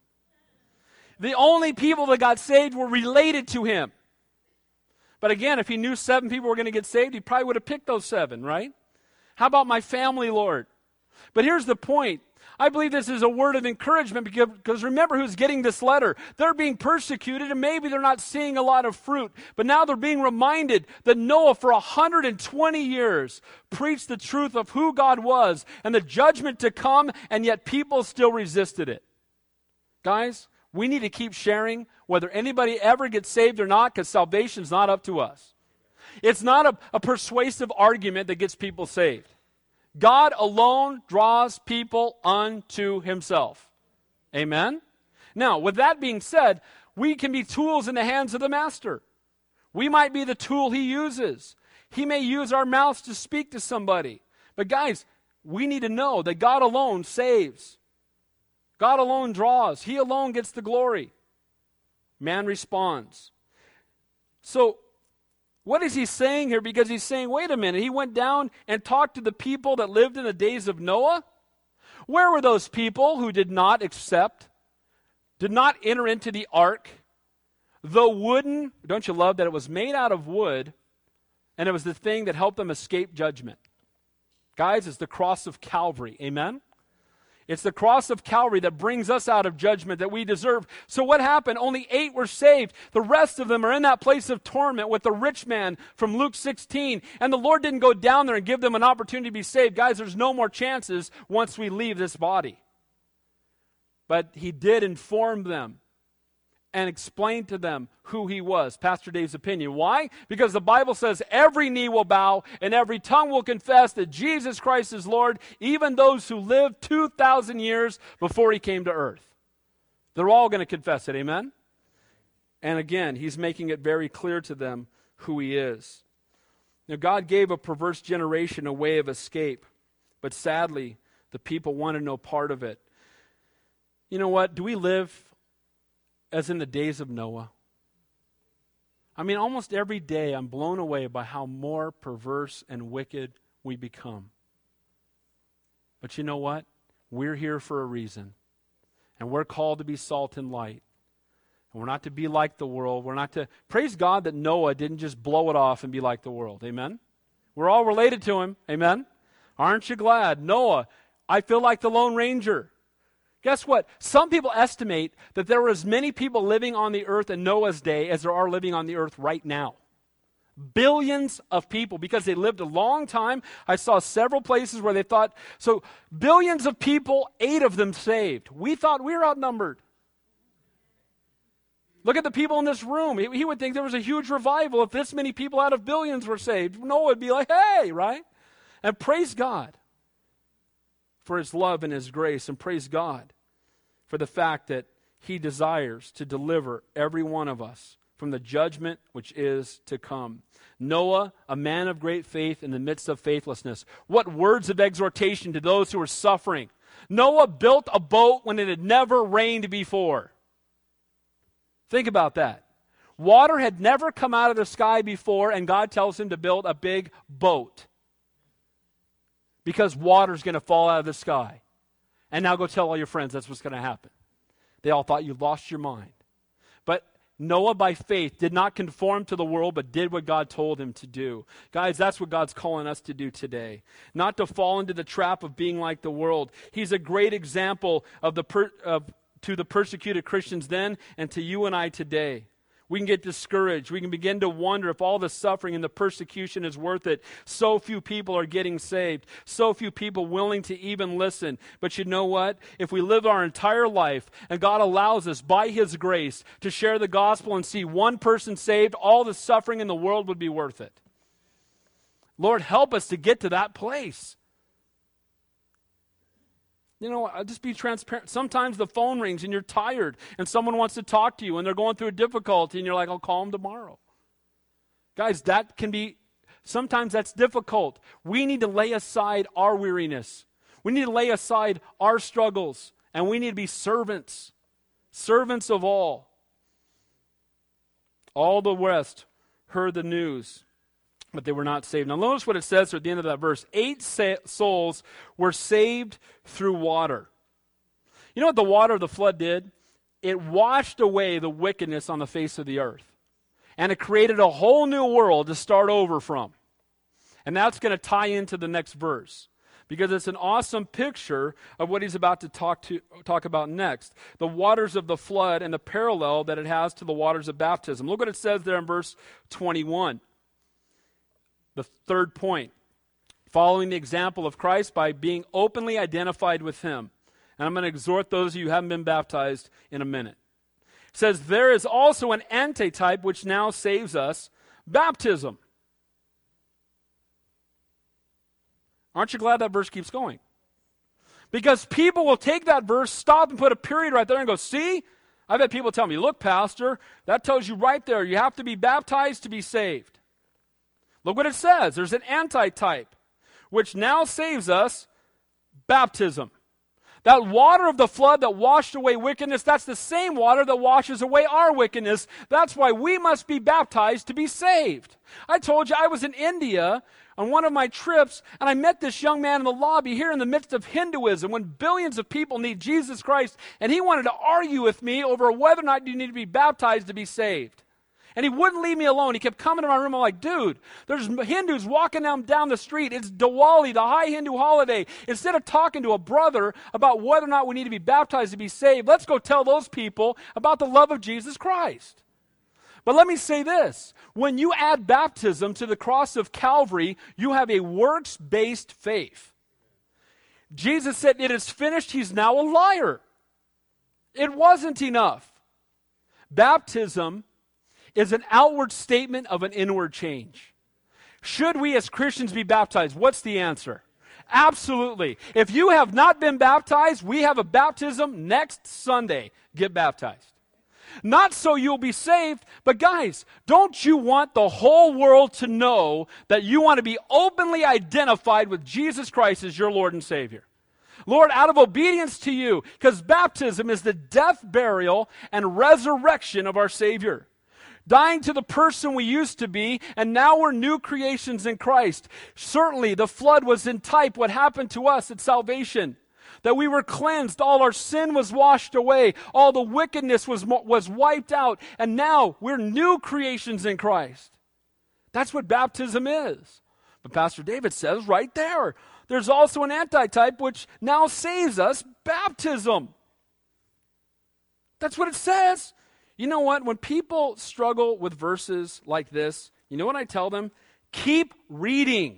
The only people that got saved were related to him. But again, if he knew seven people were going to get saved, he probably would have picked those seven, right? How about my family, Lord? But here's the point. I believe this is a word of encouragement because, because remember who's getting this letter. They're being persecuted and maybe they're not seeing a lot of fruit. But now they're being reminded that Noah for one hundred twenty years preached the truth of who God was and the judgment to come, and yet people still resisted it. Guys, we need to keep sharing whether anybody ever gets saved or not, because salvation's not up to us. It's not a, a persuasive argument that gets people saved. God alone draws people unto himself. Amen? Now, with that being said, we can be tools in the hands of the master. We might be the tool he uses. He may use our mouths to speak to somebody. But guys, we need to know that God alone saves. God alone draws. He alone gets the glory. Man responds. So, what is he saying here? Because he's saying, wait a minute, he went down and talked to the people that lived in the days of Noah? Where were those people who did not accept, did not enter into the ark? The wooden, don't you love that it was made out of wood, and it was the thing that helped them escape judgment. Guys, it's the cross of Calvary. Amen? It's the cross of Calvary that brings us out of judgment that we deserve. So what happened? Only eight were saved. The rest of them are in that place of torment with the rich man from Luke sixteen. And the Lord didn't go down there and give them an opportunity to be saved. Guys, there's no more chances once we leave this body. But he did inform them and explain to them who he was. Pastor Dave's opinion. Why? Because the Bible says every knee will bow and every tongue will confess that Jesus Christ is Lord, even those who lived two thousand years before he came to earth. They're all going to confess it, amen? And again, he's making it very clear to them who he is. Now, God gave a perverse generation a way of escape, but sadly, the people wanted no part of it. You know what? Do we live as in the days of Noah? I mean, almost every day I'm blown away by how more perverse and wicked we become. But you know what? We're here for a reason. And we're called to be salt and light. And we're not to be like the world. We're not to... Praise God that Noah didn't just blow it off and be like the world. Amen? We're all related to him. Amen? Aren't you glad? Noah, I feel like the Lone Ranger. Guess what? Some people estimate that there were as many people living on the earth in Noah's day as there are living on the earth right now. Billions of people, because they lived a long time. I saw several places where they thought, so billions of people, eight of them saved. We thought we were outnumbered. Look at the people in this room. He, he would think there was a huge revival if this many people out of billions were saved. Noah would be like, hey, right? And praise God for his love and his grace, and praise God for the fact that he desires to deliver every one of us from the judgment which is to come. Noah, a man of great faith in the midst of faithlessness. What words of exhortation to those who were suffering. Noah built a boat when it had never rained before. Think about that. Water had never come out of the sky before, and God tells him to build a big boat. Because water's going to fall out of the sky. And now go tell all your friends that's what's going to happen. They all thought you lost your mind. But Noah, by faith, did not conform to the world, but did what God told him to do. Guys, that's what God's calling us to do today. Not to fall into the trap of being like the world. He's a great example of the per, of, to the persecuted Christians then and to you and I today. We can get discouraged. We can begin to wonder if all the suffering and the persecution is worth it. So few people are getting saved. So few people willing to even listen. But you know what? If we live our entire life and God allows us by His grace to share the gospel and see one person saved, all the suffering in the world would be worth it. Lord, help us to get to that place. You know, I'll just be transparent. Sometimes the phone rings and you're tired and someone wants to talk to you and they're going through a difficulty and you're like, I'll call them tomorrow. Guys, that can be, sometimes that's difficult. We need to lay aside our weariness. We need to lay aside our struggles, and we need to be servants, servants of all. All the rest heard the news, but they were not saved. Now notice what it says at the end of that verse. Eight sa- souls were saved through water. You know what the water of the flood did? It washed away the wickedness on the face of the earth. And it created a whole new world to start over from. And that's going to tie into the next verse, because it's an awesome picture of what he's about to talk to talk about next. The waters of the flood and the parallel that it has to the waters of baptism. Look what it says there in verse twenty-one. The third point, following the example of Christ by being openly identified with Him. And I'm going to exhort those of you who haven't been baptized in a minute. It says, there is also an antitype which now saves us, baptism. Aren't you glad that verse keeps going? Because people will take that verse, stop and put a period right there and go, see? I've had people tell me, look, Pastor, that tells you right there, you have to be baptized to be saved. Look what it says. There's an antitype, which now saves us, baptism. That water of the flood that washed away wickedness, that's the same water that washes away our wickedness. That's why we must be baptized to be saved. I told you I was in India on one of my trips, and I met this young man in the lobby here in the midst of Hinduism when billions of people need Jesus Christ, and he wanted to argue with me over whether or not you need to be baptized to be saved. And he wouldn't leave me alone. He kept coming to my room. I'm like, dude, there's Hindus walking down, down the street. It's Diwali, the high Hindu holiday. Instead of talking to a brother about whether or not we need to be baptized to be saved, let's go tell those people about the love of Jesus Christ. But let me say this. When you add baptism to the cross of Calvary, you have a works-based faith. Jesus said, it is finished. He's now a liar. It wasn't enough. Baptism is an outward statement of an inward change. Should we as Christians be baptized? What's the answer? Absolutely. If you have not been baptized, we have a baptism next Sunday. Get baptized. Not so you'll be saved, but guys, don't you want the whole world to know that you want to be openly identified with Jesus Christ as your Lord and Savior? Lord, out of obedience to you, because baptism is the death, burial, and resurrection of our Savior. Dying to the person we used to be, and now we're new creations in Christ. Certainly, the flood was in type what happened to us at salvation. That we were cleansed, all our sin was washed away, all the wickedness was, was wiped out, and now we're new creations in Christ. That's what baptism is. But Pastor David says right there, there's also an antitype which now saves us, baptism. That's what it says. You know what? When people struggle with verses like this, you know what I tell them? Keep reading.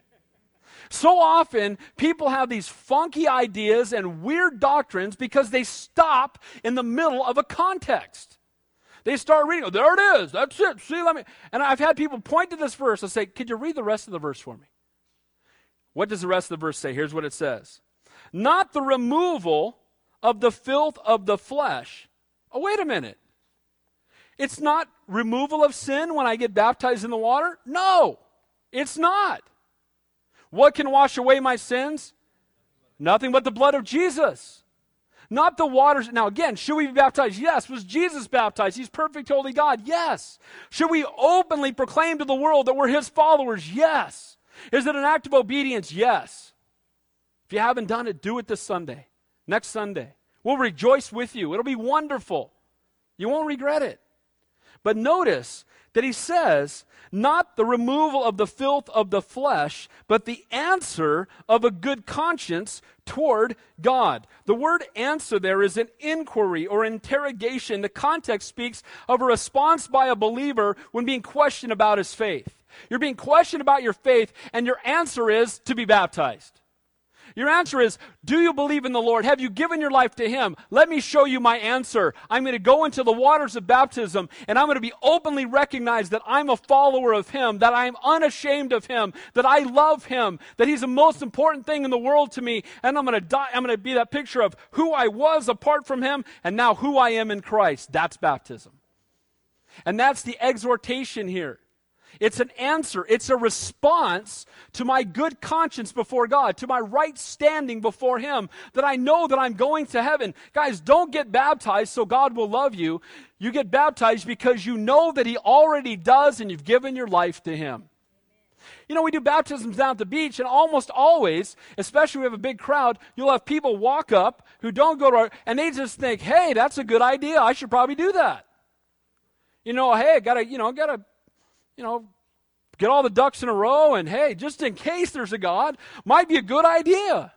So often, people have these funky ideas and weird doctrines because they stop in the middle of a context. They start reading, oh, there it is, that's it, see, let me. And I've had people point to this verse and say, could you read the rest of the verse for me? What does the rest of the verse say? Here's what it says. Not the removal of the filth of the flesh. Oh, wait a minute. It's not removal of sin when I get baptized in the water. No, it's not. What can wash away my sins? Nothing but the blood of Jesus. Not the waters. Now again, should we be baptized? Yes. Was Jesus baptized? He's perfect, holy God. Yes. Should we openly proclaim to the world that we're his followers? Yes. Is it an act of obedience? Yes. If you haven't done it, do it this Sunday. Next Sunday. We'll rejoice with you. It'll be wonderful. You won't regret it. But notice that he says, not the removal of the filth of the flesh, but the answer of a good conscience toward God. The word answer there is an inquiry or interrogation. The context speaks of a response by a believer when being questioned about his faith. You're being questioned about your faith, and your answer is to be baptized. Your answer is, do you believe in the Lord? Have you given your life to him? Let me show you my answer. I'm going to go into the waters of baptism, and I'm going to be openly recognized that I'm a follower of him, that I'm unashamed of him, that I love him, that he's the most important thing in the world to me, and I'm going to die. I'm going to be that picture of who I was apart from him, and now who I am in Christ. That's baptism. And that's the exhortation here. It's an answer. It's a response to my good conscience before God, to my right standing before him, that I know that I'm going to heaven. Guys, don't get baptized so God will love you. You get baptized because you know that he already does, and you've given your life to him. You know, we do baptisms down at the beach, and almost always, especially when we have a big crowd, you'll have people walk up who don't go to our, and they just think, hey, that's a good idea. I should probably do that. You know, hey, I gotta, you know, gotta, you know, get all the ducks in a row, and hey, just in case there's a God, might be a good idea.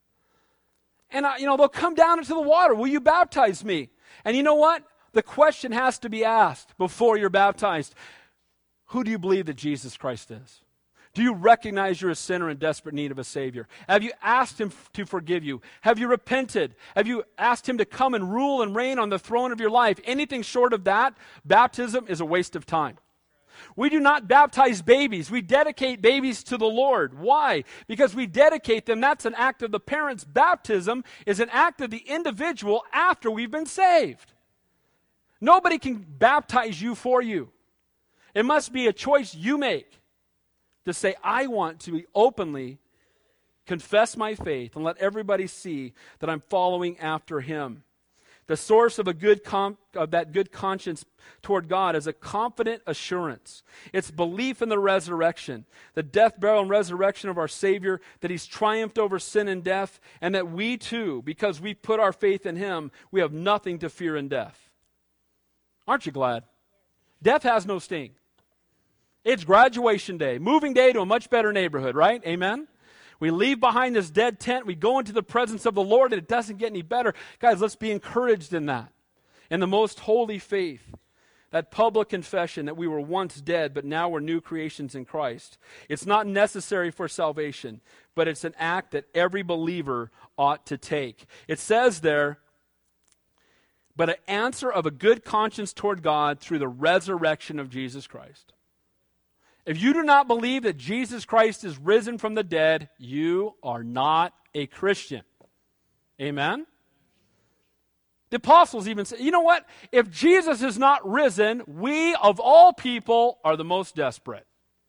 And, I, you know, they'll come down into the water. Will you baptize me? And you know what? The question has to be asked before you're baptized. Who do you believe that Jesus Christ is? Do you recognize you're a sinner in desperate need of a Savior? Have you asked him f- to forgive you? Have you repented? Have you asked him to come and rule and reign on the throne of your life? Anything short of that, baptism is a waste of time. We do not baptize babies. We dedicate babies to the Lord. Why? Because we dedicate them. That's an act of the parents. Baptism is an act of the individual after we've been saved. Nobody can baptize you for you. It must be a choice you make to say, I want to openly confess my faith and let everybody see that I'm following after him. The source of a good com- of that good conscience toward God is a confident assurance. It's belief in the resurrection, the death, burial, and resurrection of our Savior, that he's triumphed over sin and death, and that we too, because we put our faith in him, we have nothing to fear in death. Aren't you glad? Death has no sting. It's graduation day, moving day to a much better neighborhood, right? Amen? We leave behind this dead tent. We go into the presence of the Lord, and it doesn't get any better. Guys, let's be encouraged in that. In the most holy faith, that public confession that we were once dead, but now we're new creations in Christ. It's not necessary for salvation, but it's an act that every believer ought to take. It says there, but an answer of a good conscience toward God through the resurrection of Jesus Christ. If you do not believe that Jesus Christ is risen from the dead, you are not a Christian. Amen? The apostles even say, you know what? If Jesus is not risen, we of all people are the most desperate.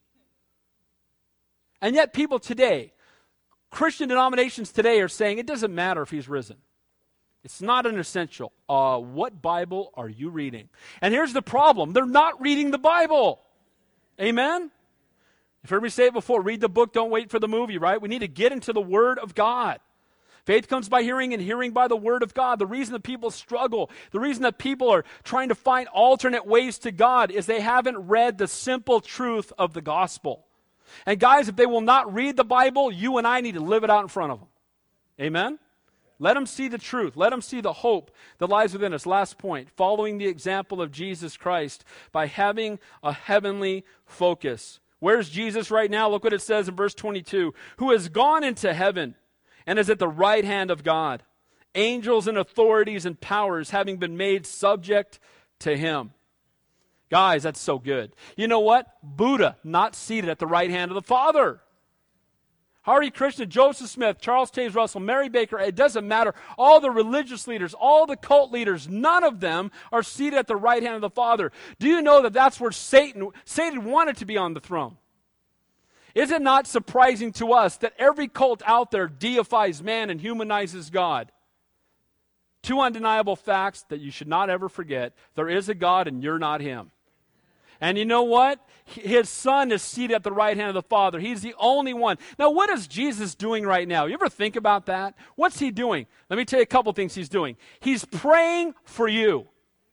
And yet people today, Christian denominations today are saying it doesn't matter if he's risen. It's not an essential. Uh, what Bible are you reading? And here's the problem. They're not reading the Bible. Amen? You've heard me say it before. Read the book, don't wait for the movie, right? We need to get into the Word of God. Faith comes by hearing, and hearing by the Word of God. The reason that people struggle, the reason that people are trying to find alternate ways to God is they haven't read the simple truth of the gospel. And guys, if they will not read the Bible, you and I need to live it out in front of them. Amen? Let them see the truth. Let them see the hope that lies within us. Last point, following the example of Jesus Christ by having a heavenly focus. Where's Jesus right now? Look what it says in verse twenty-two. Who has gone into heaven and is at the right hand of God. Angels and authorities and powers having been made subject to him. Guys, that's so good. You know what? Buddha, not seated at the right hand of the Father. Hare Krishna, Joseph Smith, Charles Taze Russell, Mary Baker, it doesn't matter. All the religious leaders, all the cult leaders, none of them are seated at the right hand of the Father. Do you know that that's where Satan, Satan wanted to be on the throne? Is it not surprising to us that every cult out there deifies man and humanizes God? Two undeniable facts that you should not ever forget. There is a God and you're not him. And you know what? His Son is seated at the right hand of the Father. He's the only one. Now, what is Jesus doing right now? You ever think about that? What's he doing? Let me tell you a couple things he's doing. He's praying for you.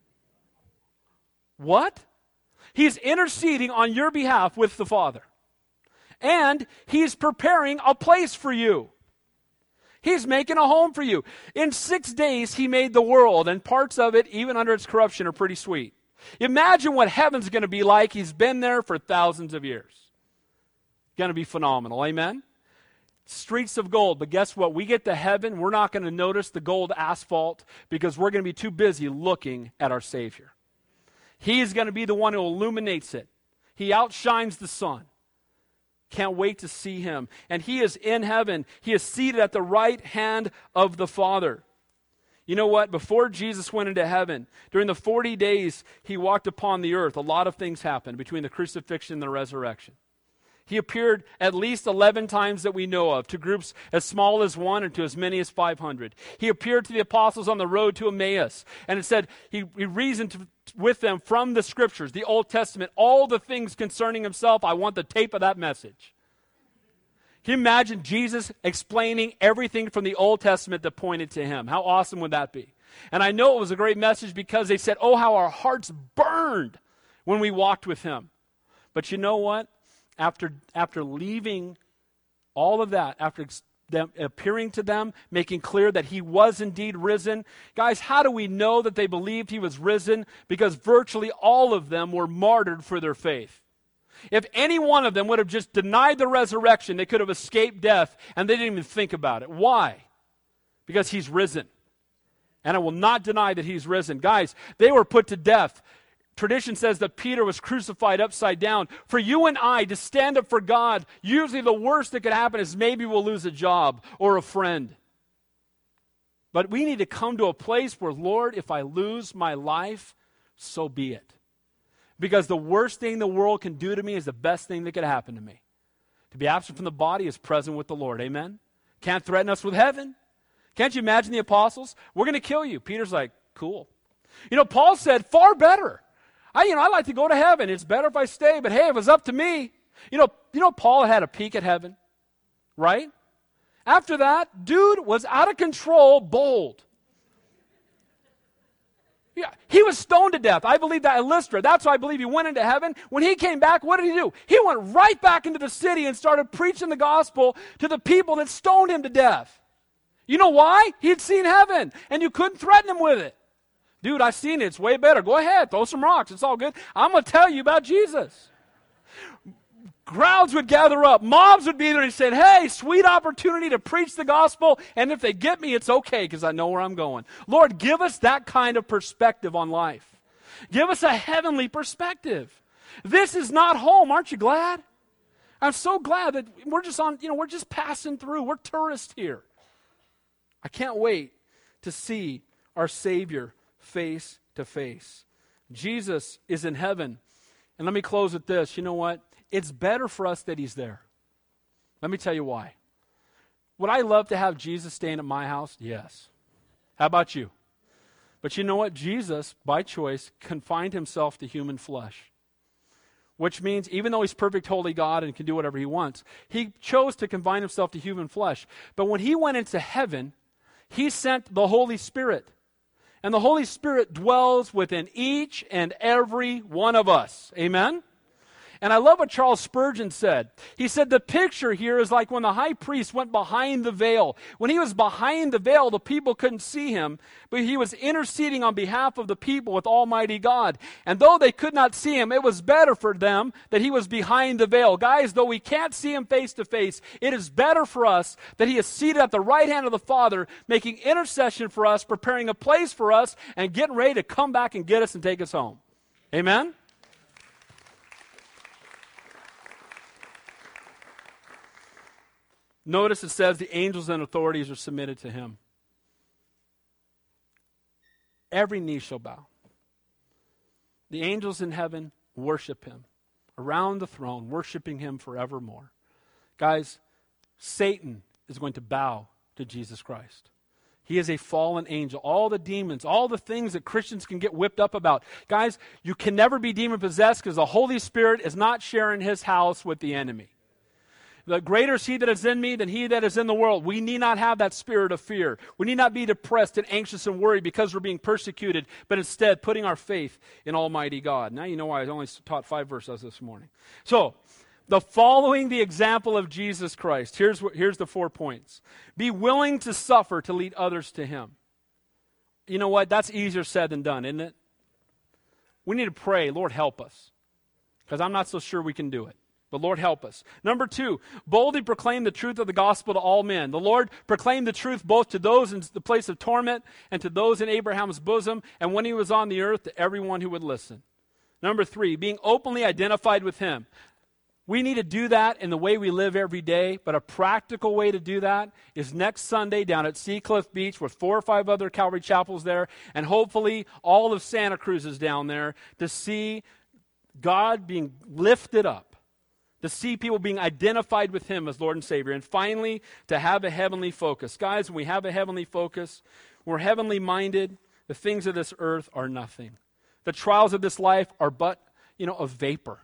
What? He's interceding on your behalf with the Father. And he's preparing a place for you. He's making a home for you. In six days, he made the world, and parts of it, even under its corruption, are pretty sweet. Imagine what heaven's going to be like. He's been there for thousands of years. Going to be phenomenal. Amen? Streets of gold. But guess what? We get to heaven, we're not going to notice the gold asphalt because we're going to be too busy looking at our Savior. He is going to be the one who illuminates it. He outshines the sun. Can't wait to see him. And he is in heaven. He is seated at the right hand of the Father. You know what? Before Jesus went into heaven, during the forty days he walked upon the earth, a lot of things happened between the crucifixion and the resurrection. He appeared at least eleven times that we know of, to groups as small as one and to as many as five hundred. He appeared to the apostles on the road to Emmaus, and it said he, he reasoned to, with them from the Scriptures, the Old Testament, all the things concerning himself. I want the tape of that message. Can you imagine Jesus explaining everything from the Old Testament that pointed to him? How awesome would that be? And I know it was a great message because they said, oh, how our hearts burned when we walked with him. But you know what? After, after leaving all of that, after them appearing to them, making clear that he was indeed risen, guys, how do we know that they believed he was risen? Because virtually all of them were martyred for their faith. If any one of them would have just denied the resurrection, they could have escaped death, and they didn't even think about it. Why? Because he's risen. And I will not deny that he's risen. Guys, they were put to death. Tradition says that Peter was crucified upside down. For you and I to stand up for God, usually the worst that could happen is maybe we'll lose a job or a friend. But we need to come to a place where, Lord, if I lose my life, so be it. Because the worst thing the world can do to me is the best thing that could happen to me. To be absent from the body is present with the Lord. Amen? Can't threaten us with heaven. Can't you imagine the apostles? We're going to kill you. Peter's like, cool. You know, Paul said, far better. I, you know, I like to go to heaven. It's better if I stay, but hey, if it's up to me. You know, you know, Paul had a peek at heaven, right? After that, dude was out of control, bold. Yeah, he was stoned to death. I believe that in Lystra. That's why I believe he went into heaven. When he came back, what did he do? He went right back into the city and started preaching the gospel to the people that stoned him to death. You know why? He had seen heaven, and you couldn't threaten him with it. Dude, I've seen it. It's way better. Go ahead. Throw some rocks. It's all good. I'm going to tell you about Jesus. Crowds would gather up. Mobs would be there and say, hey, sweet opportunity to preach the gospel. And if they get me, it's okay because I know where I'm going. Lord, give us that kind of perspective on life. Give us a heavenly perspective. This is not home. Aren't you glad? I'm so glad that we're just on, you know, we're just passing through. We're tourists here. I can't wait to see our Savior face to face. Jesus is in heaven. And let me close with this. You know what? It's better for us that he's there. Let me tell you why. Would I love to have Jesus staying at my house? Yes. How about you? But you know what? Jesus, by choice, confined himself to human flesh. Which means even though he's perfect, holy God and can do whatever he wants, he chose to confine himself to human flesh. But when he went into heaven, he sent the Holy Spirit. And the Holy Spirit dwells within each and every one of us. Amen? And I love what Charles Spurgeon said. He said the picture here is like when the high priest went behind the veil. When he was behind the veil, the people couldn't see him, but he was interceding on behalf of the people with Almighty God. And though they could not see him, it was better for them that he was behind the veil. Guys, though we can't see him face to face, it is better for us that he is seated at the right hand of the Father, making intercession for us, preparing a place for us, and getting ready to come back and get us and take us home. Amen? Notice it says the angels and authorities are submitted to him. Every knee shall bow. The angels in heaven worship him. Around the throne, worshiping him forevermore. Guys, Satan is going to bow to Jesus Christ. He is a fallen angel. All the demons, all the things that Christians can get whipped up about. Guys, you can never be demon-possessed because the Holy Spirit is not sharing his house with the enemy. The greater is he that is in me than he that is in the world. We need not have that spirit of fear. We need not be depressed and anxious and worried because we're being persecuted, but instead putting our faith in Almighty God. Now you know why I only taught five verses this morning. So, the following the example of Jesus Christ. Here's, what, here's the four points. Be willing to suffer to lead others to him. You know what? That's easier said than done, isn't it? We need to pray, Lord, help us. Because I'm not so sure we can do it. But Lord, help us. Number two, boldly proclaim the truth of the gospel to all men. The Lord proclaimed the truth both to those in the place of torment and to those in Abraham's bosom, and when he was on the earth, to everyone who would listen. Number three, being openly identified with him. We need to do that in the way we live every day, but a practical way to do that is next Sunday down at Seacliff Beach with four or five other Calvary chapels there, and hopefully all of Santa Cruz is down there to see God being lifted up. To see people being identified with him as Lord and Savior. And finally, to have a heavenly focus. Guys, when we have a heavenly focus, we're heavenly minded, the things of this earth are nothing. The trials of this life are but, you know, a vapor.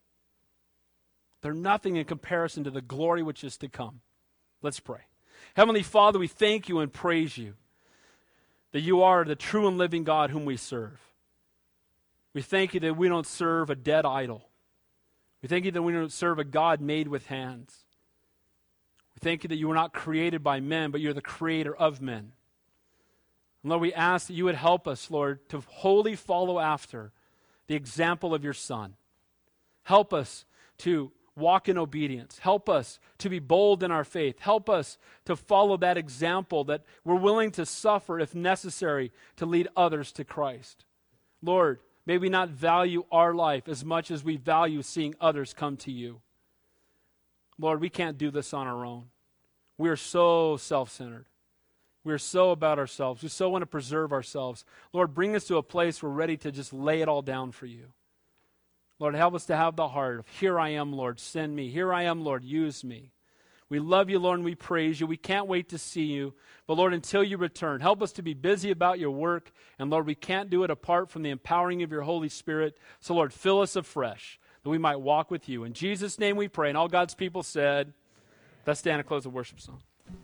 They're nothing in comparison to the glory which is to come. Let's pray. Heavenly Father, we thank you and praise you that you are the true and living God whom we serve. We thank you that we don't serve a dead idol. We thank you that we don't serve a God made with hands. We thank you that you were not created by men, but you're the creator of men. And Lord, we ask that you would help us, Lord, to wholly follow after the example of your Son. Help us to walk in obedience. Help us to be bold in our faith. Help us to follow that example that we're willing to suffer if necessary to lead others to Christ. Lord, may we not value our life as much as we value seeing others come to you. Lord, we can't do this on our own. We are so self-centered. We are so about ourselves. We so want to preserve ourselves. Lord, bring us to a place where we're ready to just lay it all down for you. Lord, help us to have the heart of, here I am, Lord, send me. Here I am, Lord, use me. We love you, Lord, and we praise you. We can't wait to see you. But, Lord, until you return, help us to be busy about your work. And, Lord, we can't do it apart from the empowering of your Holy Spirit. So, Lord, fill us afresh that we might walk with you. In Jesus' name we pray. And all God's people said, let's stand and close the worship song.